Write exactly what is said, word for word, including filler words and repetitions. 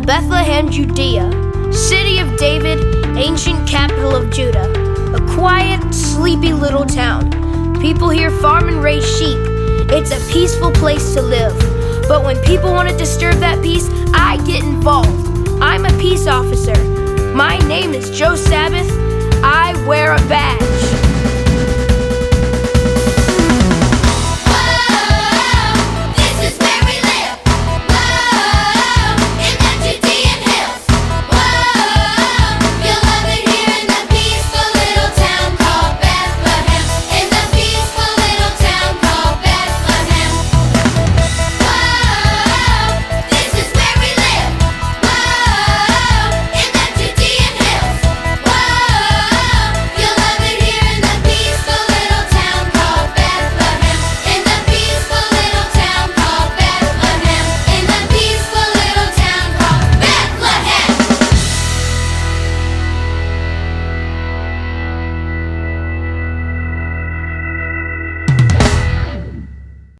Bethlehem, Judea, city of David, ancient capital of Judah. A quiet, sleepy little town. People here farm and raise sheep. It's a peaceful place to live. But when people want to disturb that peace, I get involved. I'm a peace officer. My name is Joe Sabbath. I wear a badge.